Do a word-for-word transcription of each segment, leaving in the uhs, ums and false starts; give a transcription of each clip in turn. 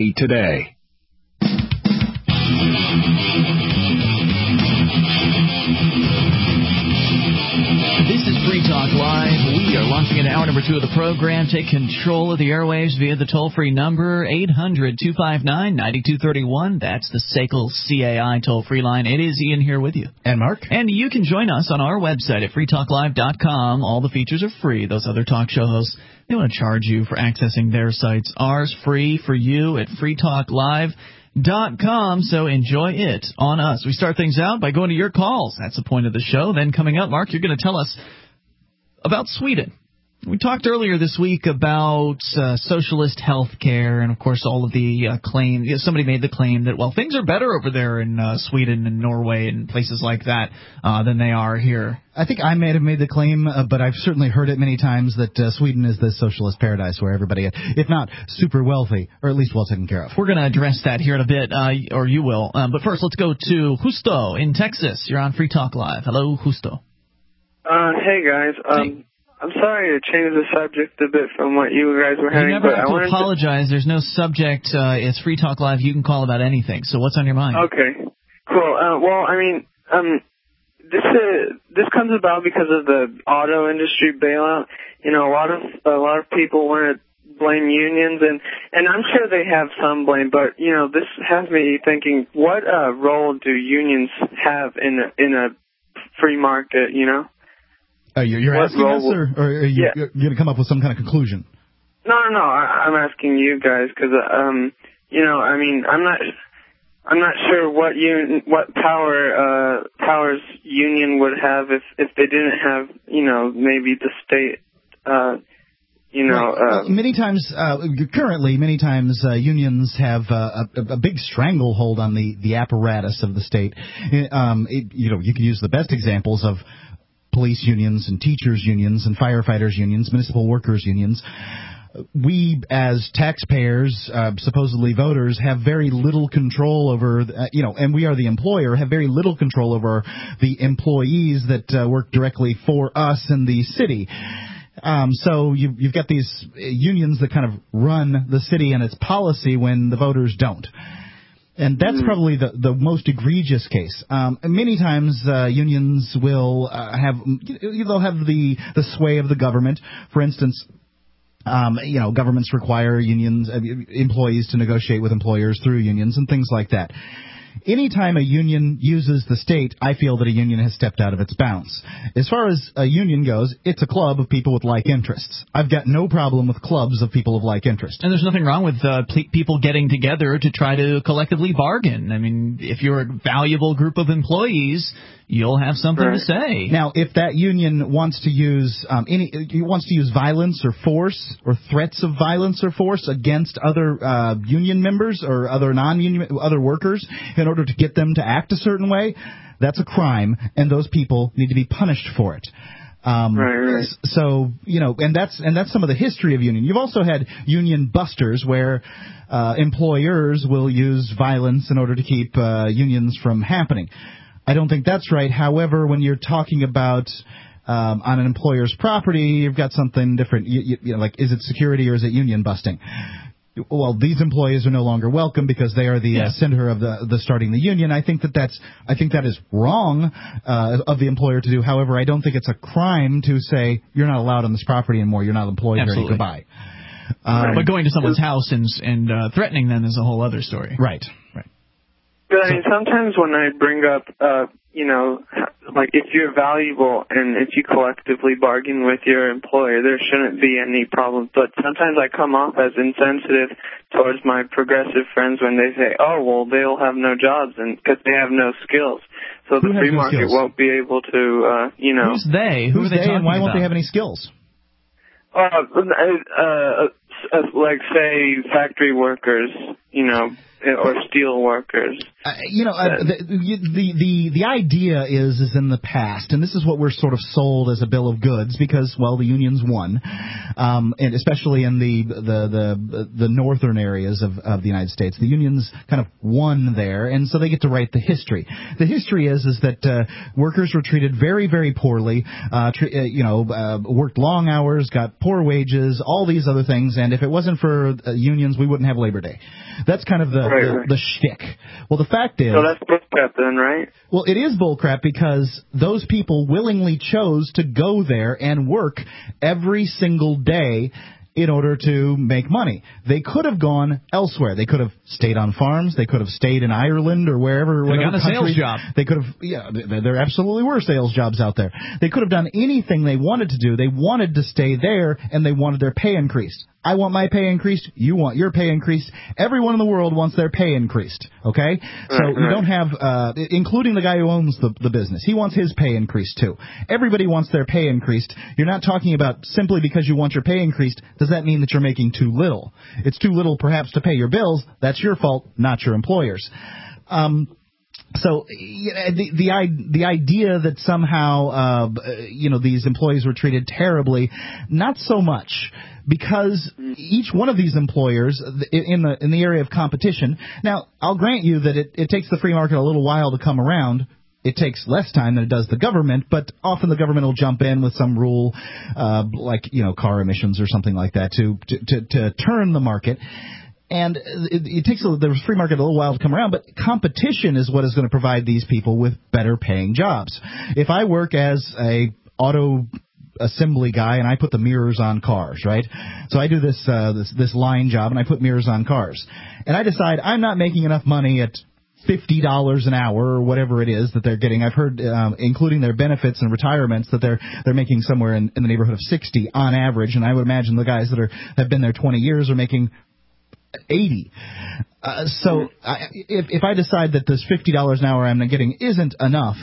today. This is Free Talk Live. We are launching into hour number two of the program. Take control of the airwaves via the toll-free number, eight hundred two five nine nine two three one. That's the S A C L C A I toll-free line. It is Ian here with you. And Mark. And you can join us on our website at free talk live dot com. All the features are free. Those other talk show hosts, they want to charge you for accessing their sites. Ours free for you at free talk live dot com, so enjoy it on us. We start things out by going to your calls. That's the point of the show. Then coming up, Mark, you're going to tell us about Sweden. We talked earlier this week about uh, socialist health care and, of course, all of the uh, claim. You know, somebody made the claim that, well, things are better over there in uh, Sweden and Norway and places like that uh, than they are here. I think I may have made the claim, uh, but I've certainly heard it many times that uh, Sweden is the socialist paradise where everybody, if not super wealthy, or at least well taken care of. We're going to address that here in a bit, uh, or you will. Um, but first, let's go to Justo in Texas. You're on Free Talk Live. Hello, Justo. Uh, hey, guys. Um, hey. I'm sorry to change the subject a bit from what you guys were having. You never but have I to apologize. To... There's no subject. Uh, it's Free Talk Live. You can call about anything. So what's on your mind? Okay, cool. Uh, well, I mean, um, this uh, this comes about because of the auto industry bailout. You know, a lot of a lot of people want to blame unions, and and I'm sure they have some blame. But you know, this has me thinking: what uh, role do unions have in a, in a free market? You know. Uh, you're you're asking us, or, or are you yeah. going to come up with some kind of conclusion? No, no, no. I, I'm asking you guys because, um, you know, I mean, I'm not, I'm not sure what un, what power, uh, powers union would have if if they didn't have, you know, maybe the state, uh, you know. Right. Uh, well, many times, uh, currently, many times uh, unions have uh, a, a big stranglehold on the the apparatus of the state. Um, it, you know, you can use the best examples of police unions and teachers unions and firefighters unions, municipal workers unions. We, as taxpayers, uh, supposedly voters, have very little control over, uh, you know, and we are the employer, have very little control over the employees that uh, work directly for us in the city. Um, so you, you've got these unions that kind of run the city and its policy when the voters don't. And that's probably the, the most egregious case. Um, many times uh, unions will uh, have they'll have the the sway of the government. For instance, um, you know, governments require unions uh, employees to negotiate with employers through unions and things like that. Anytime a union uses the state, I feel that a union has stepped out of its bounds. As far as a union goes, it's a club of people with like interests. I've got no problem with clubs of people of like interest. And there's nothing wrong with uh, pe- people getting together to try to collectively bargain. I mean, if you're a valuable group of employees, you'll have something right. to say. Now, if that union wants to use um, any, wants to use violence or force or threats of violence or force against other uh, union members or other non-union other workers in order to get them to act a certain way, that's a crime, and those people need to be punished for it. Um, right, right. So, you know, and that's and that's some of the history of union. You've also had union busters where uh, employers will use violence in order to keep uh, unions from happening. I don't think that's right. However, when you're talking about um, on an employer's property, you've got something different. You, you, you know, like, is it security or is it union busting? Well, these employees are no longer welcome because they are the yeah. uh, center of the the starting the union. I think that that's I think that is wrong uh, of the employer to do. However, I don't think it's a crime to say you're not allowed on this property anymore. You're not employed here. Goodbye. Um, but going to someone's house and and uh, threatening them is a whole other story. Right. Right. But I mean, sometimes when I bring up, uh, you know, like if you're valuable and if you collectively bargain with your employer, there shouldn't be any problems. But sometimes I come off as insensitive towards my progressive friends when they say, oh, well, they'll have no jobs and because they have no skills. So the free market won't be able to, uh, you know. Who's they? Who Who's are they, they and why won't about? they have any skills? Uh, uh, uh, like, say, factory workers, you know, or steel workers. Uh, you know, uh, the, the the the idea is is in the past, and this is what we're sort of sold as a bill of goods because, well, the unions won, um, and especially in the the the, the northern areas of, of the United States, the unions kind of won there, and so they get to write the history. The history is is that uh, workers were treated very very poorly, uh, tr- uh, you know, uh, worked long hours, got poor wages, all these other things, and and if it wasn't for uh, unions, we wouldn't have Labor Day. That's kind of the, right, the, right. the shtick. Well, the fact is... So that's bullcrap then, right? Well, it is bullcrap because those people willingly chose to go there and work every single day in order to make money. They could have gone elsewhere. They could have stayed on farms. They could have stayed in Ireland or wherever. They got a country. sales job. They could have, yeah, there absolutely were sales jobs out there. They could have done anything they wanted to do. They wanted to stay there, and they wanted their pay increased. I want my pay increased. You want your pay increased. Everyone in the world wants their pay increased, okay? So right, you right. don't have, uh, including the guy who owns the, the business. He wants his pay increased, too. Everybody wants their pay increased. You're not talking about simply because you want your pay increased, does that mean that you're making too little? It's too little, perhaps, to pay your bills. That's your fault, not your employer's. Um... So you know, the the the idea that somehow uh, you know these employees were treated terribly, not so much, because each one of these employers in the in the area of competition. Now, I'll grant you that it, it takes the free market a little while to come around. It takes less time than it does the government, but often the government will jump in with some rule, uh, like you know car emissions or something like that, to to to, to turn the market. And it, it takes a, the free market a little while to come around, but competition is what is going to provide these people with better paying jobs. If I work as a auto assembly guy and I put the mirrors on cars, right? So I do this uh, this this line job and I put mirrors on cars, and I decide I'm not making enough money at fifty dollars an hour or whatever it is that they're getting. I've heard, um, including their benefits and retirements, that they're they're making somewhere in, in the neighborhood of sixty on average, and I would imagine the guys that are have been there twenty years are making eighty. Uh, so I, if if I decide that this fifty dollars an hour I'm getting isn't enough,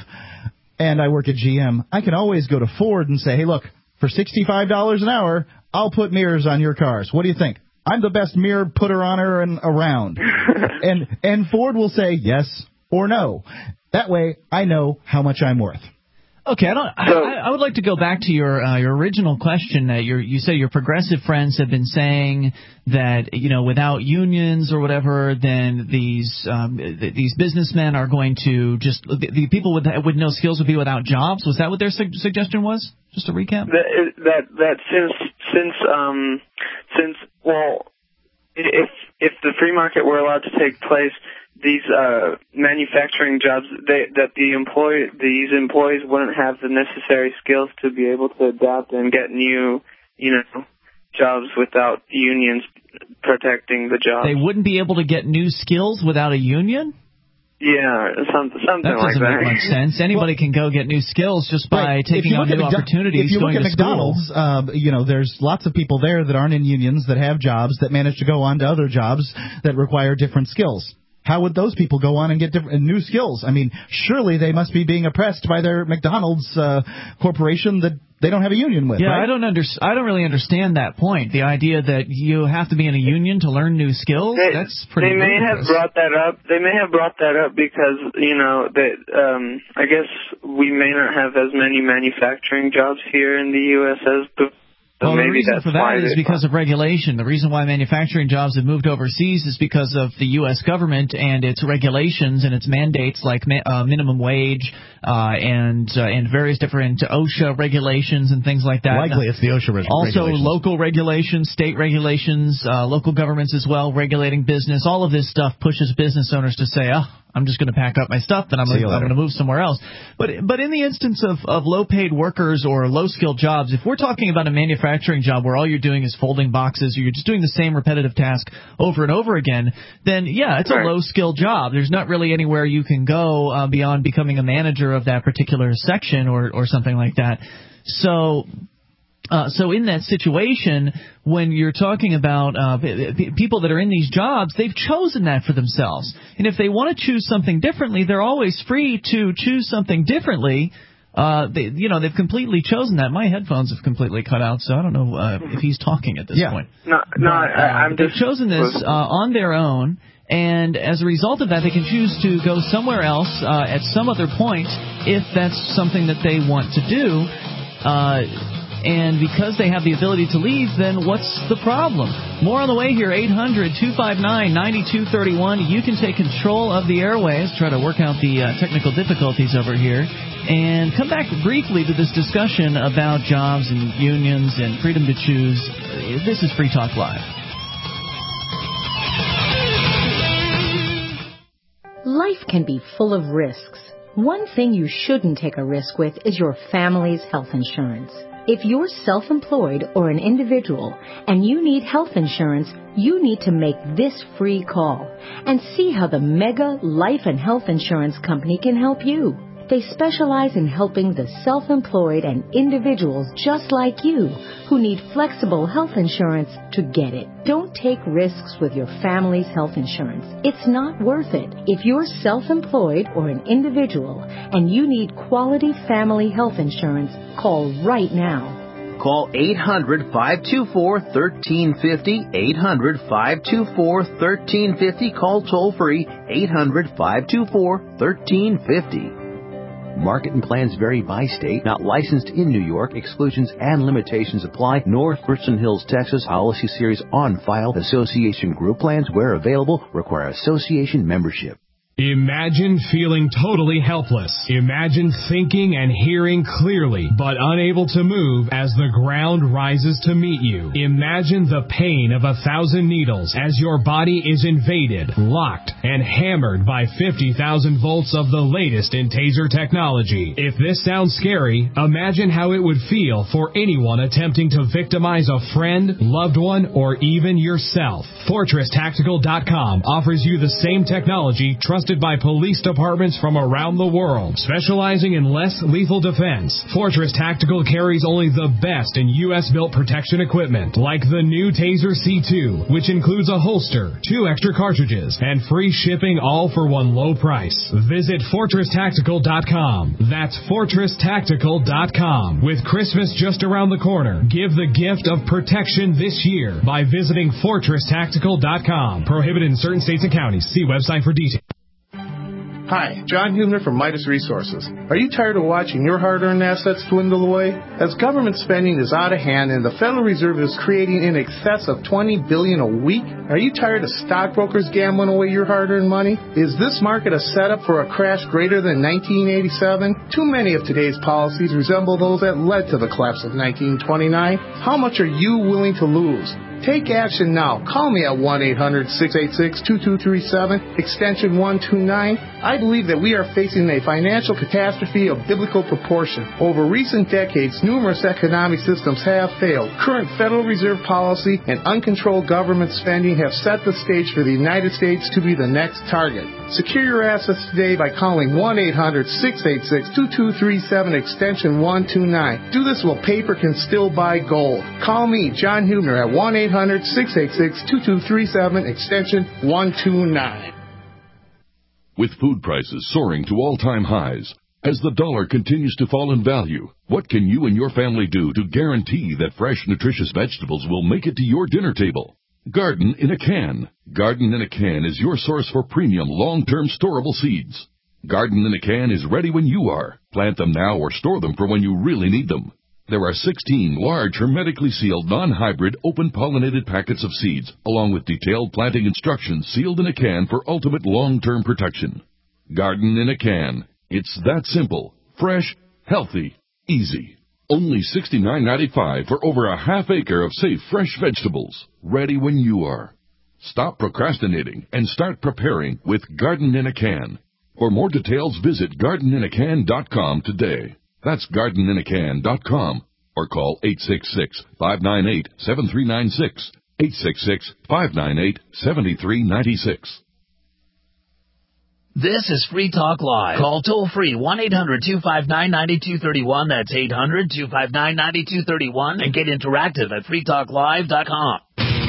and I work at G M, I can always go to Ford and say, hey, look, for sixty-five dollars an hour, I'll put mirrors on your cars. What do you think? I'm the best mirror putter oner and around. and and Ford will say yes or no. That way I know how much I'm worth. Okay, I don't. I, I would like to go back to your uh, your original question. That your you say your progressive friends have been saying that you know without unions or whatever, then these um, th- these businessmen are going to just the, the people with with no skills would be without jobs. Was that what their su- suggestion was? Just to recap. That that that since since um since well, if if the free market were allowed to take place, these uh, manufacturing jobs, they, that the employee, these employees wouldn't have the necessary skills to be able to adapt and get new, you know, jobs without unions protecting the jobs. They wouldn't be able to get new skills without a union? Yeah, something, something that like that. That doesn't make much sense. Anybody well, can go get new skills just by right. taking on new McDo- opportunities. If you going look at to McDonald's, uh, you know, there's lots of people there that aren't in unions that have jobs that manage to go on to other jobs that require different skills. How would those people go on and get different, new skills? I mean, surely they must be being oppressed by their McDonald's uh, corporation that they don't have a union with. Yeah, right? I don't under, I don't really understand that point. The idea that you have to be in a union to learn new skills. They, that's pretty. They may ludicrous. have brought that up. They may have brought that up because you know that um, I guess we may not have as many manufacturing jobs here in the U S as before. So well, the reason for that is because of regulation. The reason why manufacturing jobs have moved overseas is because of the U S government and its regulations and its mandates, like uh, minimum wage uh, and uh, and various different OSHA regulations and things like that. Likely, it's the OSHA regulations. Also, local regulations, state regulations, uh, local governments as well, regulating business. All of this stuff pushes business owners to say, "Oh, I'm just going to pack up my stuff and I'm going to move somewhere else." But but in the instance of, of low-paid workers or low-skilled jobs, if we're talking about a manufacturing job where all you're doing is folding boxes or you're just doing the same repetitive task over and over again, then, yeah, it's a low-skilled job. There's not really anywhere you can go uh, beyond becoming a manager of that particular section or, or something like that. So... Uh, so in that situation, when you're talking about uh, p- people that are in these jobs, they've chosen that for themselves. And if they want to choose something differently, they're always free to choose something differently. Uh, they, you know, they've completely chosen that. My headphones have completely cut out, so I don't know uh, if he's talking at this yeah. point. No, no, but, uh, I, I'm they've just chosen this uh, on their own. And as a result of that, they can choose to go somewhere else uh, at some other point if that's something that they want to do. Uh, And because they have the ability to leave, then what's the problem? More on the way here, eight hundred, two five nine, nine two three one. You can take control of the airwaves, try to work out the uh, technical difficulties over here, and come back briefly to this discussion about jobs and unions and freedom to choose. This is Free Talk Live. Life can be full of risks. One thing you shouldn't take a risk with is your family's health insurance. If you're self-employed or an individual and you need health insurance, you need to make this free call and see how the Mega Life and Health Insurance Company can help you. They specialize in helping the self-employed and individuals just like you who need flexible health insurance to get it. Don't take risks with your family's health insurance. It's not worth it. If you're self-employed or an individual and you need quality family health insurance, call right now. Call eight hundred, five two four, one three five zero, eight hundred, five two four, one three five zero. Call toll free, eight hundred, five two four, one three five zero. Market and plans vary by state. Not licensed in New York. Exclusions and limitations apply. North Richland Hills, Texas. Policy series on file. Association group plans where available require association membership. Imagine feeling totally helpless. Imagine thinking and hearing clearly, but unable to move as the ground rises to meet you. Imagine the pain of a thousand needles as your body is invaded, locked, and hammered by fifty thousand volts of the latest in taser technology. If this sounds scary, imagine how it would feel for anyone attempting to victimize a friend, loved one, or even yourself. Fortress Tactical dot com offers you the same technology trusted by police departments from around the world. Specializing in less lethal defense, Fortress Tactical carries only the best in U S built protection equipment, like the new Taser C two, which includes a holster, two extra cartridges, and free shipping, all for one low price. Visit Fortress Tactical dot com. That's Fortress Tactical dot com. With Christmas just around the corner, give the gift of protection this year by visiting Fortress Tactical dot com. Prohibited in certain states and counties. See website for details. Hi, John Hubner from Midas Resources. Are you tired of watching your hard-earned assets dwindle away? As government spending is out of hand and the Federal Reserve is creating in excess of twenty billion dollars a week, are you tired of stockbrokers gambling away your hard-earned money? Is this market a setup for a crash greater than nineteen eighty-seven? Too many of today's policies resemble those that led to the collapse of nineteen twenty-nine. How much are you willing to lose? Take action now. Call me at one eight hundred, six eight six, two two three seven, extension one two nine. I believe that we are facing a financial catastrophe of biblical proportion. Over recent decades, numerous economic systems have failed. Current Federal Reserve policy and uncontrolled government spending have set the stage for the United States to be the next target. Secure your assets today by calling one eight hundred, six eight six, two two three seven, extension one two nine. Do this while paper can still buy gold. Call me, John Hubner, at one eight hundred, six eight six, two two three seven, extension one two nine. With food prices soaring to all-time highs, as the dollar continues to fall in value, what can you and your family do to guarantee that fresh, nutritious vegetables will make it to your dinner table? Garden in a Can. Garden in a Can is your source for premium, long-term storable seeds. Garden in a Can is ready when you are. Plant them now or store them for when you really need them. There are sixteen large, hermetically sealed, non-hybrid, open-pollinated packets of seeds, along with detailed planting instructions sealed in a can for ultimate long-term protection. Garden in a Can. It's that simple, fresh, healthy, easy. Only sixty-nine ninety-five for over a half acre of safe, fresh vegetables, ready when you are. Stop procrastinating and start preparing with Garden in a Can. For more details, visit garden in a can dot com today. That's garden in a can dot com, or call eight six six, five nine eight, seven three nine six, eight six six, five nine eight, seven three nine six. This is Free Talk Live. Call toll-free one eight hundred, two five nine, nine two three one. That's eight hundred, two five nine, nine two three one. And get interactive at free talk live dot com.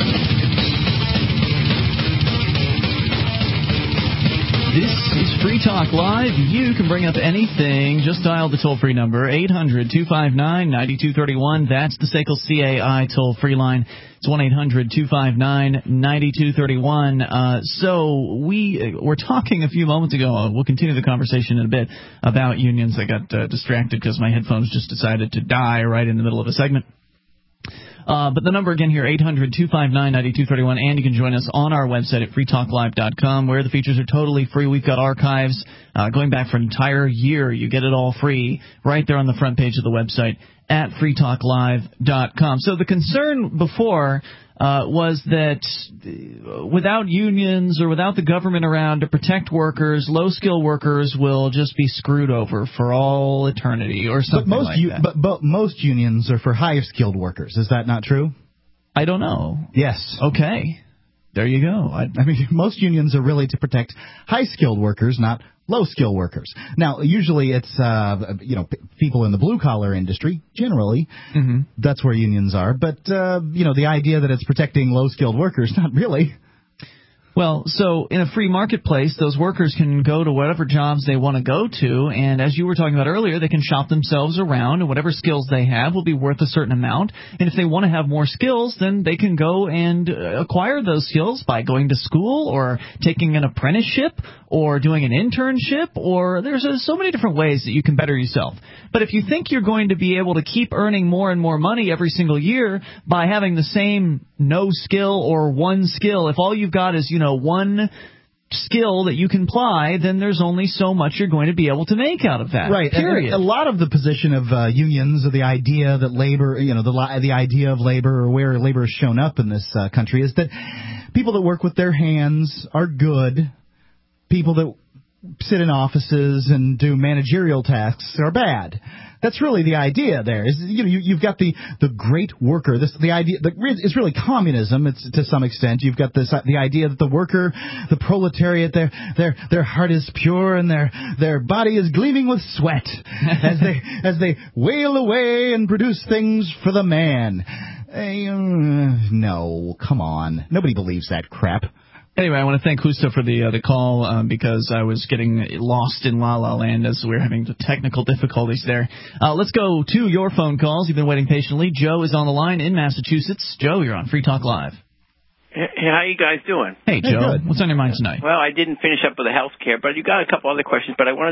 This is Free Talk Live. You can bring up anything. Just dial the toll-free number, eight hundred, two five nine, nine two three one. That's the S A C L C A I toll-free line. It's one eight hundred, two five nine, nine two three one. Uh, so we were talking a few moments ago, uh, we'll continue the conversation in a bit, about unions. I got uh, distracted because my headphones just decided to die right in the middle of a segment. Uh, but the number again here, eight hundred, two five nine, nine two three one, and you can join us on our website at free talk live dot com, where the features are totally free. We've got archives uh, going back for an entire year. You get it all free right there on the front page of the website at free talk live dot com. So the concern before uh, was that without unions or without the government around to protect workers, low-skill workers will just be screwed over for all eternity or something but most like u- that. But, but most unions are for higher-skilled workers. Is that not true? I don't know. Yes. Okay. There you go. I, I mean, most unions are really to protect high-skilled workers, not low-skilled workers. Now, usually it's, uh, you know, p- people in the blue-collar industry, generally. Mm-hmm. That's where unions are. But, uh, you know, the idea that it's protecting low-skilled workers, not really. Well, so in a free marketplace, those workers can go to whatever jobs they want to go to, and as you were talking about earlier, they can shop themselves around, and whatever skills they have will be worth a certain amount. And if they want to have more skills, then they can go and uh, acquire those skills by going to school or taking an apprenticeship or doing an internship, or there's uh, so many different ways that you can better yourself. But if you think you're going to be able to keep earning more and more money every single year by having the same no skill or one skill, if all you've got is, you know, one skill that you can apply, then there's only so much you're going to be able to make out of that. Right. Period. And a lot of the position of uh, unions, or the idea that labor, you know, the li- the idea of labor, or where labor has shown up in this uh, country, is that people that work with their hands are good. People that sit in offices and do managerial tasks are bad. That's really the idea there. Is, you know, you, you've got the, the great worker. This the idea. The, it's really communism. It's to some extent. You've got this the idea that the worker, the proletariat, their their their heart is pure and their their body is gleaming with sweat as they as they wail away and produce things for the man. Uh, no, come on. Nobody believes that crap. Anyway, I want to thank Justo for the uh, the call um, because I was getting lost in La La Land as we were having the technical difficulties there. Uh, let's go to your phone calls. You've been waiting patiently. Joe is on the line in Massachusetts. Joe, you're on Free Talk Live. Hey, how you guys doing? Hey, Joe. Hey, what's on your mind tonight? Well, I didn't finish up with the health care, but you got a couple other questions. But I wanted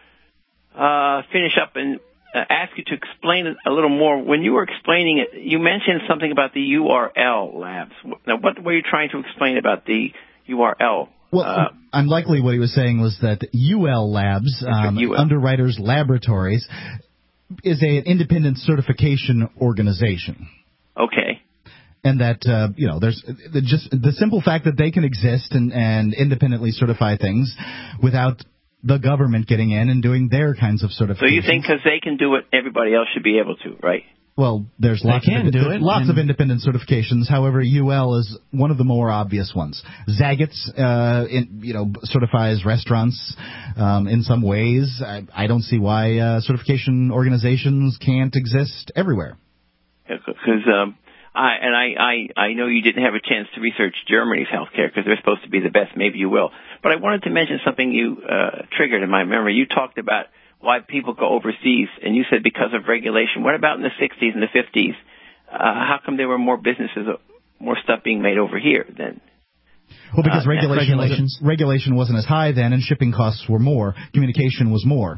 to uh, finish up and uh, ask you to explain it a little more. When you were explaining it, you mentioned something about the U R L labs. Now, what were you trying to explain about the U R L? Well, uh, unlikely what he was saying was that U L Labs, um, U L. Underwriters Laboratories, is a, an independent certification organization. Okay. And that, uh, you know, there's the, just the simple fact that they can exist and, and independently certify things without the government getting in and doing their kinds of certifications. So you think because they can do it, everybody else should be able to, right? Well, there's lots, of, do it, lots of independent certifications. However, U L is one of the more obvious ones. Zagat's, uh, in, you know, certifies restaurants um, in some ways. I, I don't see why uh, certification organizations can't exist everywhere. Because um, I and I, I I know you didn't have a chance to research Germany's healthcare because they're supposed to be the best. Maybe you will. But I wanted to mention something you uh, triggered in my memory. You talked about why people go overseas, and you said because of regulation. What about in the sixties and the fifties? Uh, how come there were more businesses, more stuff being made over here then? Well, because uh, regulation, regulations. wasn't, regulation wasn't as high then, and shipping costs were more. Communication was more.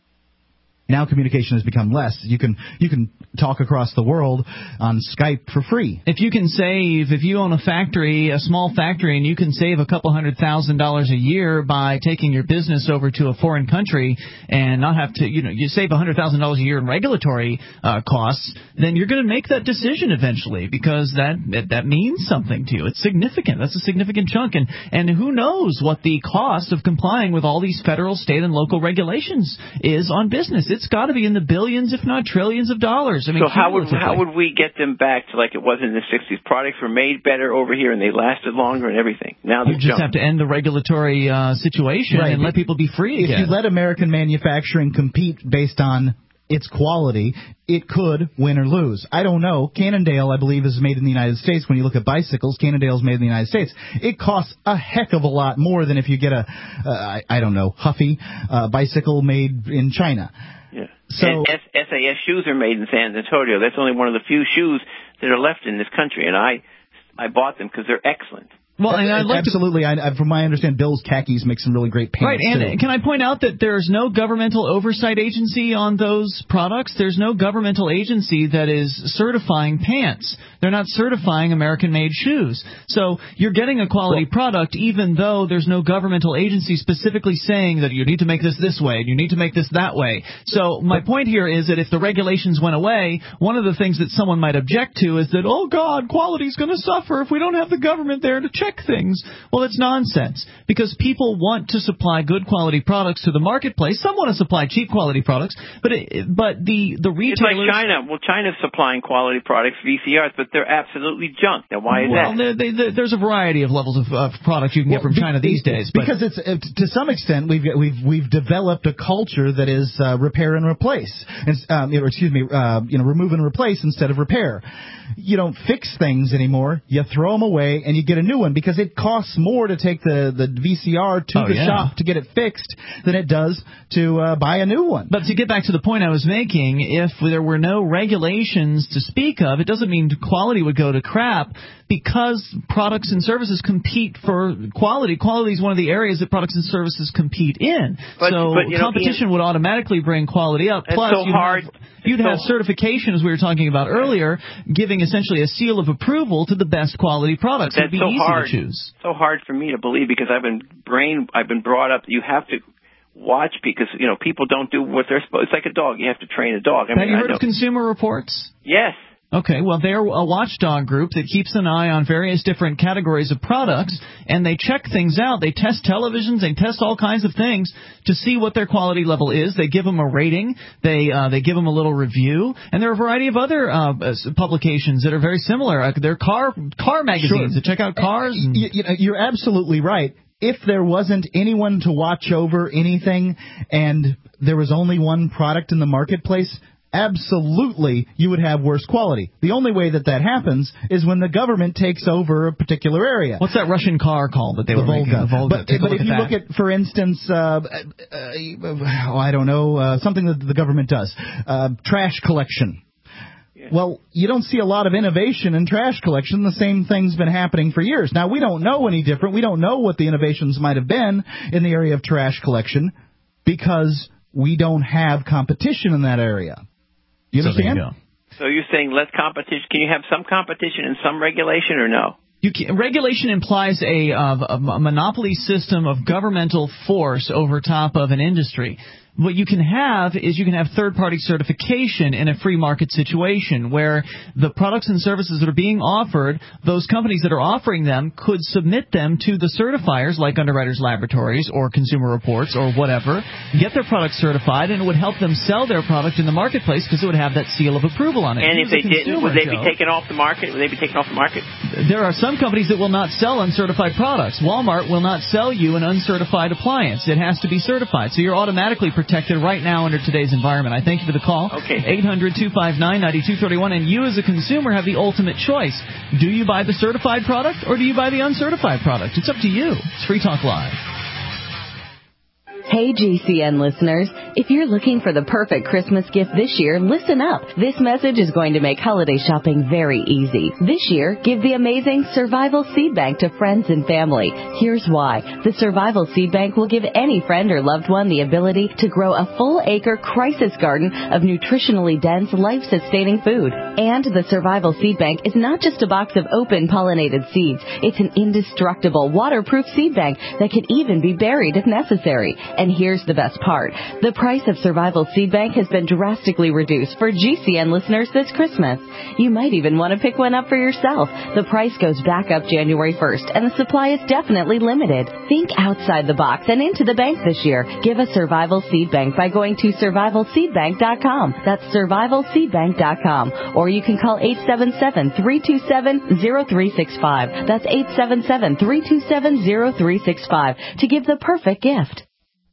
Now communication has become less. You can you can talk across the world on Skype for free. If you can save, if you own a factory, a small factory, and you can save a couple hundred thousand dollars a year by taking your business over to a foreign country and not have to, you know, you save a hundred thousand dollars a year in regulatory uh, costs, then you're going to make that decision eventually because that, that that means something to you. It's significant. That's a significant chunk, and and who knows what the cost of complying with all these federal, state, and local regulations is on business. It's It's got to be in the billions, if not trillions, of dollars. I mean, so how would how would we get them back to like it was in the sixties? Products were made better over here, and they lasted longer and everything. Now you just jumped. have to end the regulatory uh, situation right. and let people be free again. If you let American manufacturing compete based on its quality, it could win or lose. I don't know. Cannondale, I believe, is made in the United States. When you look at bicycles, Cannondale's made in the United States. It costs a heck of a lot more than if you get a, uh, I, I don't know, Huffy uh, bicycle made in China. Yeah. So and S A S shoes are made in San Antonio. That's only one of the few shoes that are left in this country, and I I bought them because they're excellent. Well, and I'd like absolutely. I, I, from my understanding, Bill's Khakis make some really great pants. Right, and too. Can I point out that there's no governmental oversight agency on those products? There's no governmental agency that is certifying pants. They're not certifying American-made shoes. So you're getting a quality well, product even though there's no governmental agency specifically saying that you need to make this this way and you need to make this that way. So my point here is that if the regulations went away, one of the things that someone might object to is that, oh, God, quality's going to suffer if we don't have the government there to check things. Well, it's nonsense, because people want to supply good quality products to the marketplace. Some want to supply cheap quality products, but it, but the the retailers. It's like China. Well, China's supplying quality products, V C Rs, but they're absolutely junk. Now, why is well, that? They, they, there's a variety of levels of uh, products you can well, get from China these days. But because it's uh, to some extent we've we've we've developed a culture that is uh, repair and replace, and um, or excuse me, uh, you know, remove and replace instead of repair. You don't fix things anymore. You throw them away and you get a new one, because it costs more to take the, the V C R to oh, the yeah. shop to get it fixed than it does to uh, buy a new one. But to get back to the point I was making, if there were no regulations to speak of, it doesn't mean quality would go to crap, because products and services compete for quality. Quality is one of the areas that products and services compete in. But, so but, you know, competition Ian, would automatically bring quality up. It's Plus, so you'd hard. have, you'd have so certification, as we were talking about earlier, giving essentially a seal of approval to the best quality products. That's It'd be so easy hard. to choose. So hard for me to believe, because I've been brain, I've been brought up. You have to watch, because you know people don't do what they're supposed. It's like a dog. You have to train a dog. I have mean, you I heard know. of Consumer Reports? Yes. Okay, well, they're a watchdog group that keeps an eye on various different categories of products, and they check things out. They test televisions, they test all kinds of things to see what their quality level is. They give them a rating, they uh, they give them a little review, and there are a variety of other uh, publications that are very similar. Uh, they're car car magazines sure. that check out cars. And you, you know, you're absolutely right. If there wasn't anyone to watch over anything, and there was only one product in the marketplace, absolutely you would have worse quality. The only way that that happens is when the government takes over a particular area. What's that Russian car called that they the were Volga. making? The Volga. But, but if you that. look at, for instance, uh, uh, oh, I don't know, uh, something that the government does, uh, trash collection. Well, you don't see a lot of innovation in trash collection. The same thing's been happening for years. Now, we don't know any different. We don't know what the innovations might have been in the area of trash collection, because we don't have competition in that area. You understand? So, you so you're saying less competition. Can you have some competition and some regulation, or no? You can, regulation implies a, uh, a monopoly system of governmental force over top of an industry. What you can have is you can have third-party certification in a free market situation where the products and services that are being offered, those companies that are offering them could submit them to the certifiers like Underwriters Laboratories or Consumer Reports or whatever, get their product certified, and it would help them sell their product in the marketplace because it would have that seal of approval on it. And if they didn't, would they be Joe, taken off the market? Would they be taken off the market? There are some companies that will not sell uncertified products. Walmart will not sell you an uncertified appliance. It has to be certified. So you're automatically protected right now under today's environment. I thank you for the call. Okay. eight hundred two five nine nine two three one. And you as a consumer have the ultimate choice. Do you buy the certified product or do you buy the uncertified product? It's up to you. It's Free Talk Live. Hey, G C N listeners. If you're looking for the perfect Christmas gift this year, listen up. This message is going to make holiday shopping very easy. This year, give the amazing Survival Seed Bank to friends and family. Here's why. The Survival Seed Bank will give any friend or loved one the ability to grow a full-acre crisis garden of nutritionally dense, life-sustaining food. And the Survival Seed Bank is not just a box of open pollinated seeds. It's an indestructible, waterproof seed bank that can even be buried if necessary. And here's the best part. The price of Survival Seed Bank has been drastically reduced for G C N listeners this Christmas. You might even want to pick one up for yourself. The price goes back up January first, and the supply is definitely limited. Think outside the box and into the bank this year. Give a Survival Seed Bank by going to survival seed bank dot com. That's survival seed bank dot com. Or you can call eight seven seven, three two seven, zero three six five. That's eight seven seven, three two seven, zero three six five to give the perfect gift.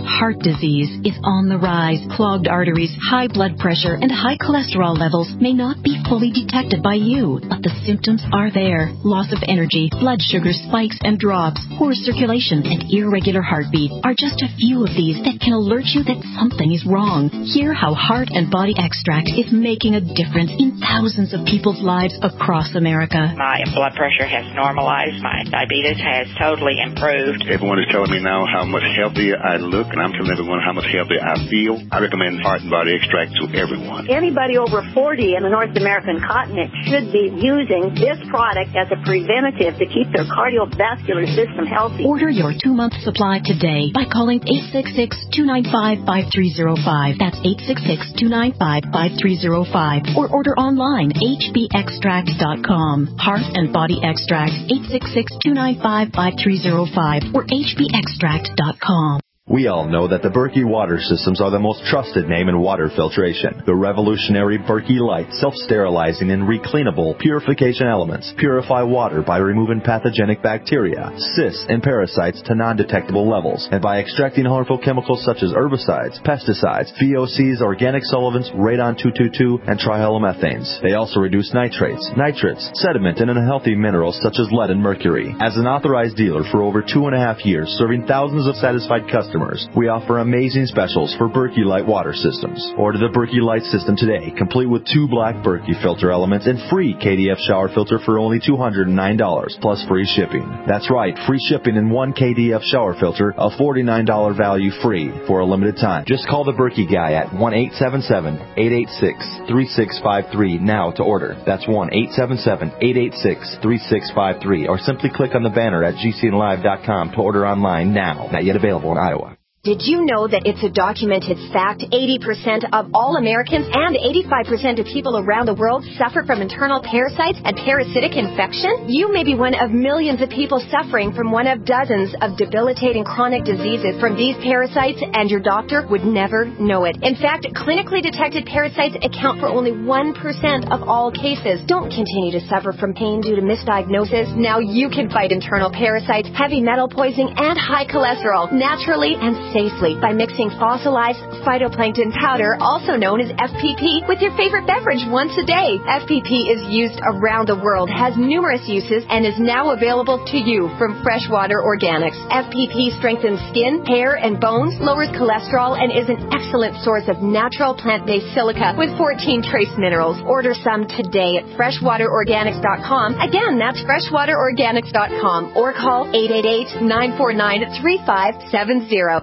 heart disease is on the rise. Clogged arteries, high blood pressure, and high cholesterol levels may not be fully detected by you, but the symptoms are there. Loss of energy, blood sugar spikes and drops, poor circulation, and irregular heartbeat are just a few of these that can alert you that something is wrong. Hear how Heart and Body Extract is making a difference in thousands of people's lives across America. My blood pressure has normalized. My diabetes has totally improved. Everyone is telling me now how much healthier I look, and I'm telling everyone how much healthier I feel. I recommend Heart and Body Extract to everyone. Anybody over forty in the North American continent should be using this product as a preventative to keep their cardiovascular system healthy. Order your two-month supply today by calling eight six six, two nine five, five three zero five. That's eight six six, two nine five, five three zero five. Or order online, h b extract dot com. Heart and Body Extract, eight six six, two nine five, five three zero five or h b extract dot com. We all know that the Berkey water systems are the most trusted name in water filtration. The revolutionary Berkey Light self-sterilizing and recleanable purification elements purify water by removing pathogenic bacteria, cysts, and parasites to non-detectable levels, and by extracting harmful chemicals such as herbicides, pesticides, V O Cs, organic solvents, radon two twenty-two, and trihalomethanes. They also reduce nitrates, nitrates, sediment, and unhealthy minerals such as lead and mercury. As an authorized dealer for over two and a half years, serving thousands of satisfied customers, we offer amazing specials for Berkey Light water systems. Order the Berkey Light system today, complete with two black Berkey filter elements and free K D F shower filter for only two hundred nine dollars, plus free shipping. That's right, free shipping in one K D F shower filter, a forty-nine dollars value free for a limited time. Just call the Berkey guy at one eight seven seven, eight eight six, three six five three now to order. That's one eight seven seven, eight eight six, three six five three, or simply click on the banner at g c n live dot com to order online now. Not yet available in Iowa. Did you know that it's a documented fact eighty percent of all Americans and eighty-five percent of people around the world suffer from internal parasites and parasitic infection? You may be one of millions of people suffering from one of dozens of debilitating chronic diseases from these parasites, and your doctor would never know it. In fact, clinically detected parasites account for only one percent of all cases. Don't continue to suffer from pain due to misdiagnosis. Now you can fight internal parasites, heavy metal poisoning, and high cholesterol naturally and safely by mixing fossilized phytoplankton powder, also known as F P P, with your favorite beverage once a day. F P P is used around the world, has numerous uses, and is now available to you from Freshwater Organics. F P P strengthens skin, hair, and bones, lowers cholesterol, and is an excellent source of natural plant-based silica with fourteen trace minerals. Order some today at freshwater organics dot com. Again, that's freshwater organics dot com, or call eight eight eight, nine four nine, three five seven zero.